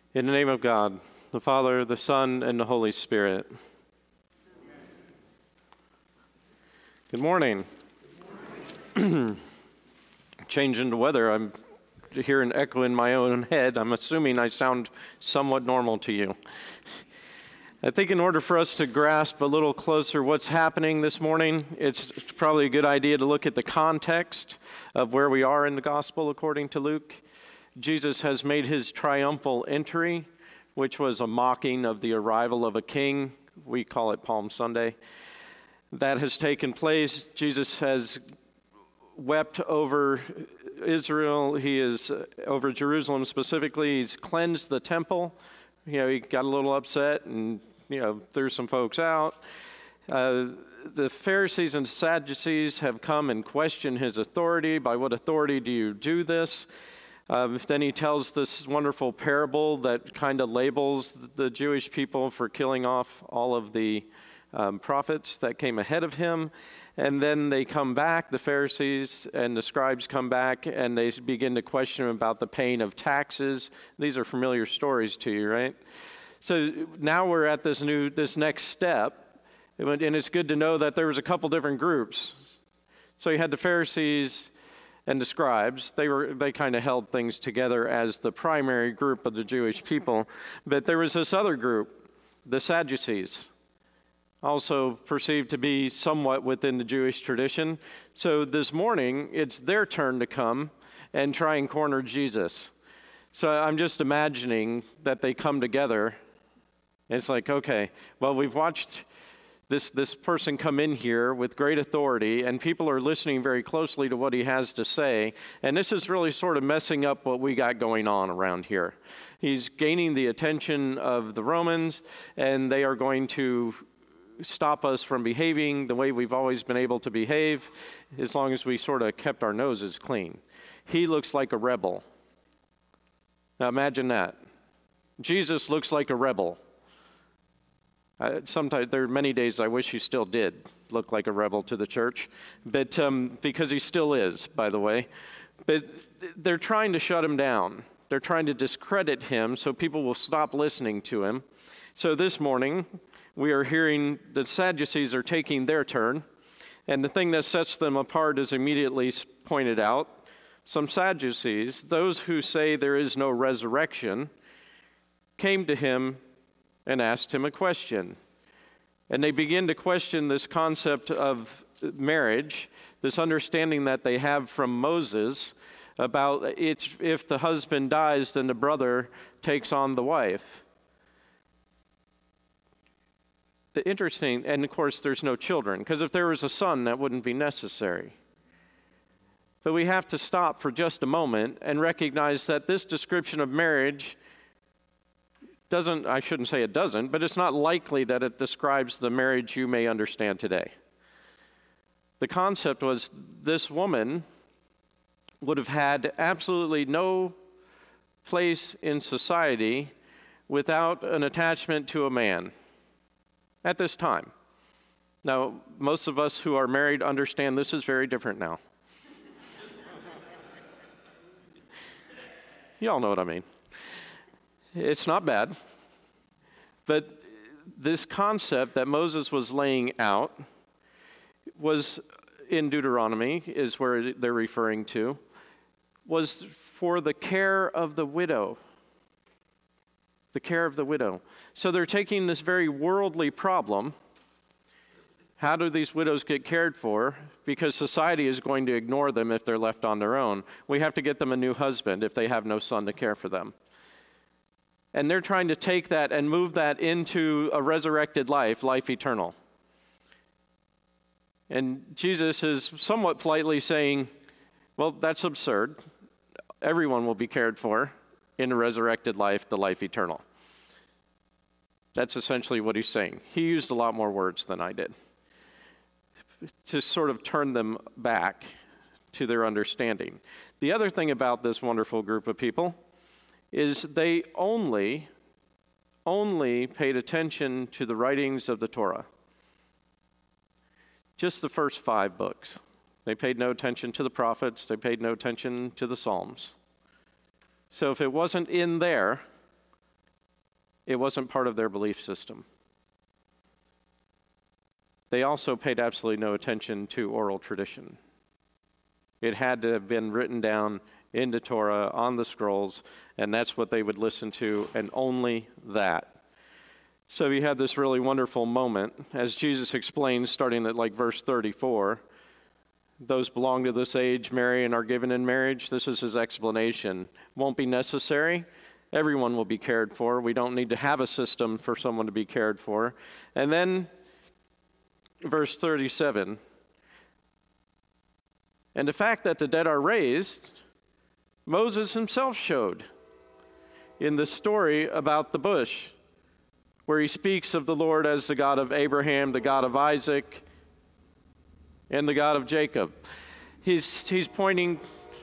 In the name of God, the Father, the Son, and the Holy Spirit. Good morning. Changing the weather, I'm hearing an echo in my own head. I'm assuming I sound somewhat normal to you. I think in order for us to grasp a little closer what's happening this morning, it's probably a good idea to look at the context of where we are in the gospel according to Luke. Jesus has made his triumphal entry, which was a mocking of the arrival of a king. We call it Palm Sunday. That has taken place. Jesus has wept over Israel. He is over Jerusalem specifically. He's cleansed the temple. He got a little upset and, threw some folks out. The Pharisees and Sadducees have come and questioned his authority. By what authority do you do this? Then he tells this wonderful parable that kind of labels the Jewish people for killing off all of the prophets that came ahead of him. And then they come back, the Pharisees and the scribes come back, and they begin to question him about the paying of taxes. These are familiar stories to you, right? So now we're at this next step, and it's good to know that there was a couple different groups. So you had the Pharisees and the scribes. They kind of held things together as the primary group of the Jewish people. But there was this other group, the Sadducees, also perceived to be somewhat within the Jewish tradition. So this morning, it's their turn to come and try and corner Jesus. So I'm just imagining that they come together. It's like, okay, well, we've watched this person come in here with great authority, and people are listening very closely to what he has to say, and this is really sort of messing up what we got going on around here. He's gaining the attention of the Romans, and they are going to stop us from behaving the way we've always been able to behave, as long as we sort of kept our noses clean. He looks like a rebel. Now imagine that. Jesus looks like a rebel. Sometimes there are many days I wish he still did look like a rebel to the church, but because he still is, by the way. But they're trying to shut him down. They're trying to discredit him so people will stop listening to him. So this morning, we are hearing the Sadducees are taking their turn, and the thing that sets them apart is immediately pointed out. Some Sadducees, those who say there is no resurrection, came to him and asked him a question. And they begin to question this concept of marriage, this understanding that they have from Moses about if the husband dies, then the brother takes on the wife. Interesting, and of course there's no children, because if there was a son, that wouldn't be necessary. But we have to stop for just a moment and recognize that this description of marriage I shouldn't say it doesn't, but it's not likely that it describes the marriage you may understand today. The concept was this woman would have had absolutely no place in society without an attachment to a man at this time. Now, most of us who are married understand this is very different now. You all know what I mean. It's not bad, but this concept that Moses was laying out was in Deuteronomy, is where they're referring to, was for the care of the widow. The care of the widow. So they're taking this very worldly problem. How do these widows get cared for? Because society is going to ignore them if they're left on their own. We have to get them a new husband if they have no son to care for them. And they're trying to take that and move that into a resurrected life eternal. And Jesus is somewhat politely saying, well, that's absurd. Everyone will be cared for in a resurrected life, the life eternal. That's essentially what he's saying. He used a lot more words than I did to sort of turn them back to their understanding. The other thing about this wonderful group of people is they only paid attention to the writings of the Torah. Just the first 5 books. They paid no attention to the prophets. They paid no attention to the Psalms. So if it wasn't in there, it wasn't part of their belief system. They also paid absolutely no attention to oral tradition. It had to have been written down in the Torah, on the scrolls, and that's what they would listen to, and only that. So you have this really wonderful moment, as Jesus explains, starting at like verse 34, those belong to this age, marry, and are given in marriage. This is his explanation. Won't be necessary. Everyone will be cared for. We don't need to have a system for someone to be cared for. And then, verse 37, and the fact that the dead are raised, Moses himself showed in the story about the bush, where he speaks of the Lord as the God of Abraham, the God of Isaac, and the God of Jacob. He's pointing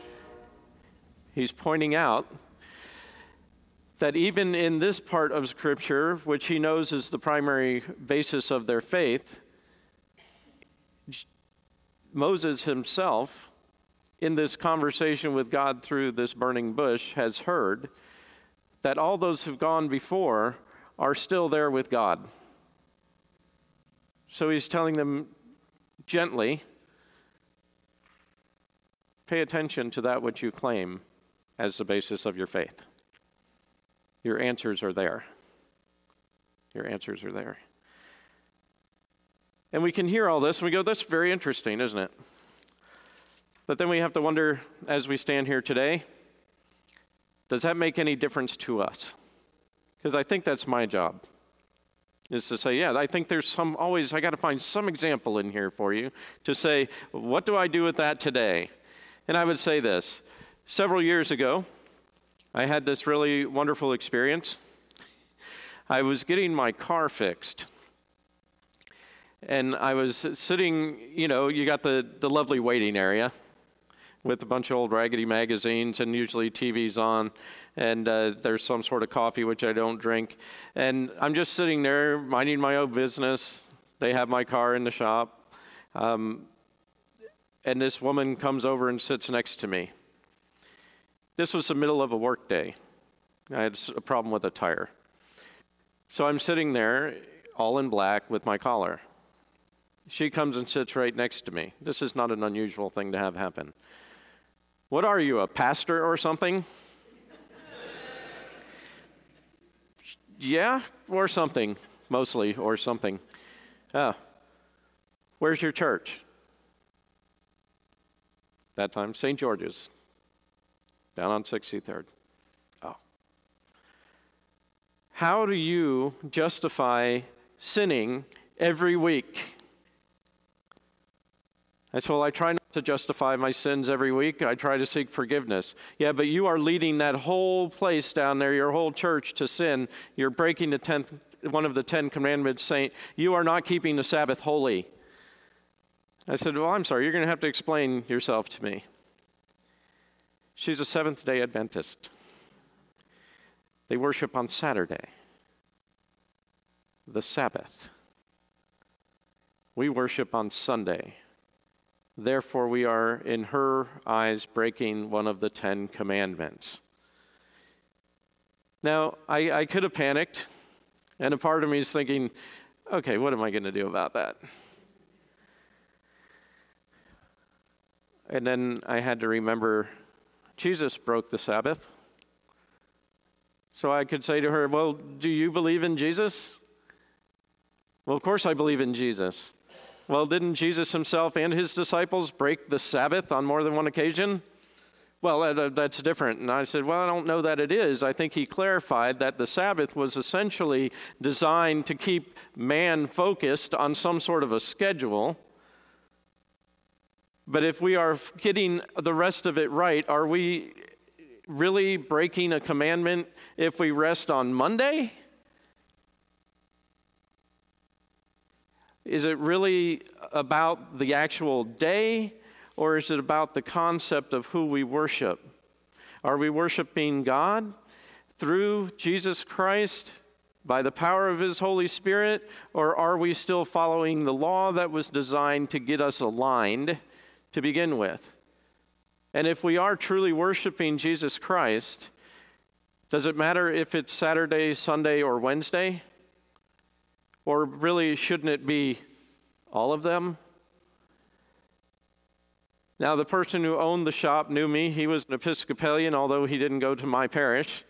out that even in this part of Scripture, which he knows is the primary basis of their faith, Moses himself, in this conversation with God through this burning bush, has heard that all those who've gone before are still there with God. So he's telling them gently, pay attention to that which you claim as the basis of your faith. Your answers are there. Your answers are there. And we can hear all this and we go, that's very interesting, isn't it? But then we have to wonder, as we stand here today, does that make any difference to us? Because I think that's my job, is to say, yeah, I think there's I got to find some example in here for you to say, what do I do with that today? And I would say this. Several years ago, I had this really wonderful experience. I was getting my car fixed. And I was sitting, you got the lovely waiting area with a bunch of old raggedy magazines and usually TV's on, and there's some sort of coffee, which I don't drink. And I'm just sitting there minding my own business. They have my car in the shop. And this woman comes over and sits next to me. This was the middle of a work day. I had a problem with a tire. So I'm sitting there, all in black, with my collar. She comes and sits right next to me. This is not an unusual thing to have happen. What are you, a pastor or something? Yeah, or something, mostly, or something. Where's your church? That time, St. George's, down on 63rd. Oh. How do you justify sinning every week? I said, well, I try not to justify my sins every week. I try to seek forgiveness. Yeah, but you are leading that whole place down there, your whole church, to sin. You're breaking one of the 10 commandments, saying you are not keeping the Sabbath holy. I said, well, I'm sorry, you're going to have to explain yourself to me. She's a Seventh-day Adventist. They worship on Saturday, the Sabbath. We worship on Sunday. Therefore, we are, in her eyes, breaking one of the 10 commandments. Now, I could have panicked, and a part of me is thinking, okay, what am I going to do about that? And then I had to remember, Jesus broke the Sabbath. So I could say to her, well, do you believe in Jesus? Well, of course I believe in Jesus. Well, didn't Jesus himself and his disciples break the Sabbath on more than one occasion? Well, that's different. And I said, well, I don't know that it is. I think he clarified that the Sabbath was essentially designed to keep man focused on some sort of a schedule. But if we are getting the rest of it right, are we really breaking a commandment if we rest on Monday? Is it really about the actual day, or is it about the concept of who we worship? Are we worshiping God through Jesus Christ by the power of his Holy Spirit, or are we still following the law that was designed to get us aligned to begin with? And if we are truly worshiping Jesus Christ, Does it matter if it's Saturday, Sunday, or Wednesday? Or really, shouldn't it be all of them? Now, the person who owned the shop knew me. He was an Episcopalian, although he didn't go to my parish.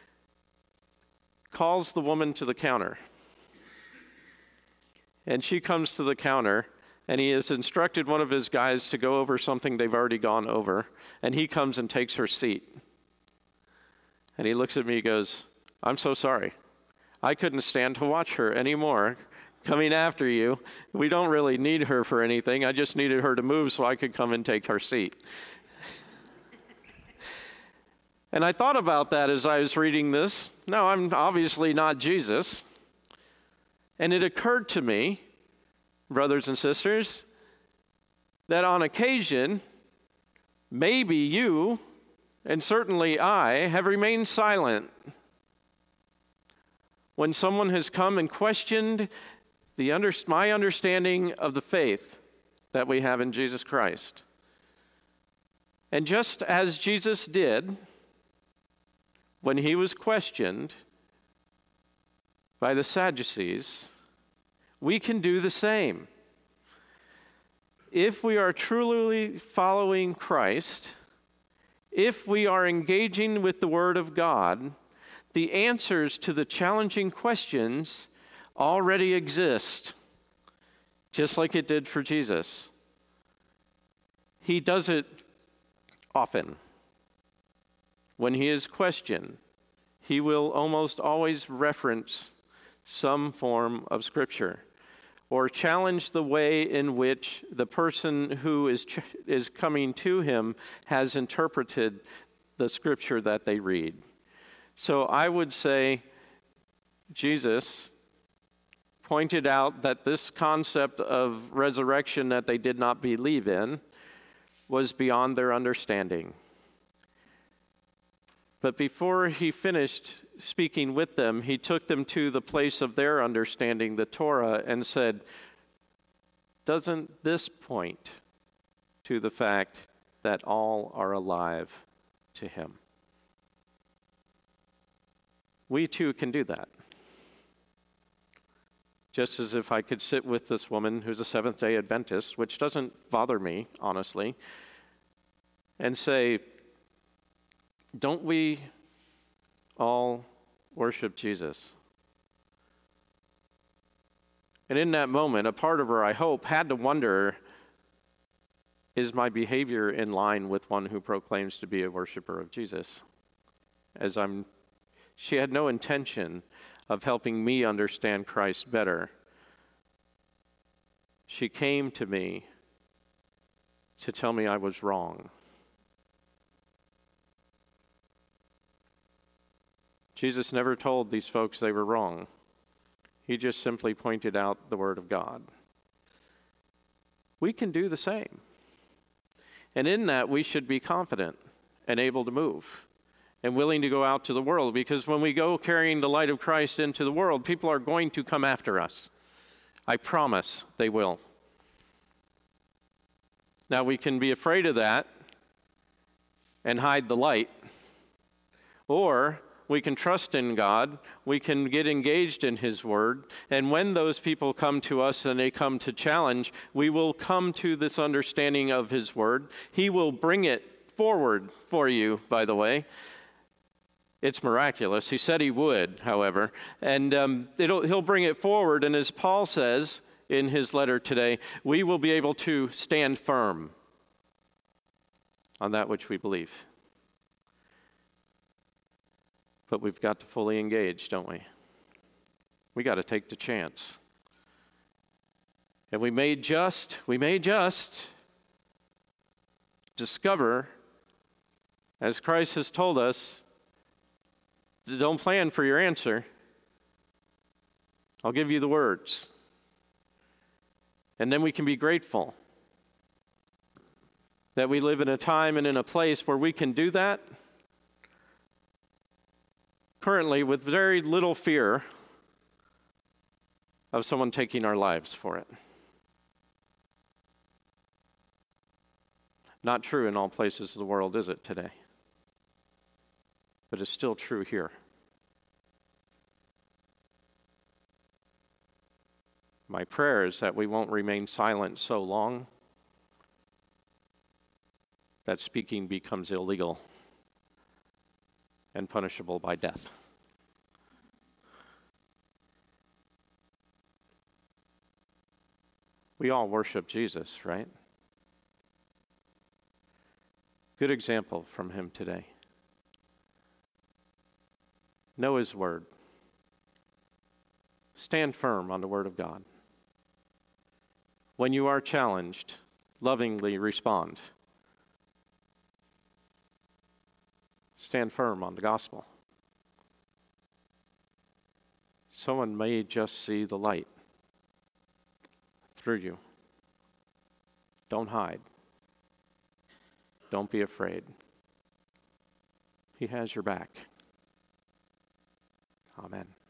Calls the woman to the counter. And she comes to the counter, and he has instructed one of his guys to go over something they've already gone over. And he comes and takes her seat. And he looks at me and goes, "I'm so sorry. I couldn't stand to watch her anymore coming after you. We don't really need her for anything. I just needed her to move so I could come and take her seat." And I thought about that as I was reading this. No, I'm obviously not Jesus. And it occurred to me, brothers and sisters, that on occasion, maybe you, and certainly I, have remained silent when someone has come and questioned my understanding of the faith that we have in Jesus Christ. And just as Jesus did when he was questioned by the Sadducees, we can do the same. If we are truly following Christ, if we are engaging with the Word of God, the answers to the challenging questions already exist, just like it did for Jesus. He does it often. When he is questioned, he will almost always reference some form of Scripture or challenge the way in which the person who is coming to him has interpreted the Scripture that they read. So I would say Jesus pointed out that this concept of resurrection that they did not believe in was beyond their understanding. But before he finished speaking with them, he took them to the place of their understanding, the Torah, and said, "Doesn't this point to the fact that all are alive to him?" We too can do that. Just as if I could sit with this woman who's a Seventh-day Adventist, which doesn't bother me, honestly, and say, don't we all worship Jesus? And in that moment, a part of her, I hope, had to wonder, is my behavior in line with one who proclaims to be a worshiper of Jesus? She had no intention of helping me understand Christ better. She came to me to tell me I was wrong. Jesus never told these folks they were wrong. He just simply pointed out the Word of God. We can do the same. And in that, we should be confident and able to move and willing to go out to the world, because when we go carrying the light of Christ into the world, people are going to come after us. I promise they will. Now, we can be afraid of that and hide the light, or we can trust in God, we can get engaged in His Word, and when those people come to us and they come to challenge, we will come to this understanding of His Word. He will bring it forward for you, by the way. It's miraculous. He said He would, however, and He'll bring it forward, and as Paul says in his letter today, we will be able to stand firm on that which we believe. But we've got to fully engage, don't we? We got to take the chance. And we may just discover, as Christ has told us, don't plan for your answer. I'll give you the words. And then we can be grateful that we live in a time and in a place where we can do that currently with very little fear of someone taking our lives for it. Not true in all places of the world, is it, today? but it's still true here. My prayer is that we won't remain silent so long that speaking becomes illegal and punishable by death. We all worship Jesus, right? Good example from him today. Know his word. Stand firm on the word of God. When you are challenged, lovingly respond. Stand firm on the gospel. Someone may just see the light through you. Don't hide. Don't be afraid. He has your back. Amen.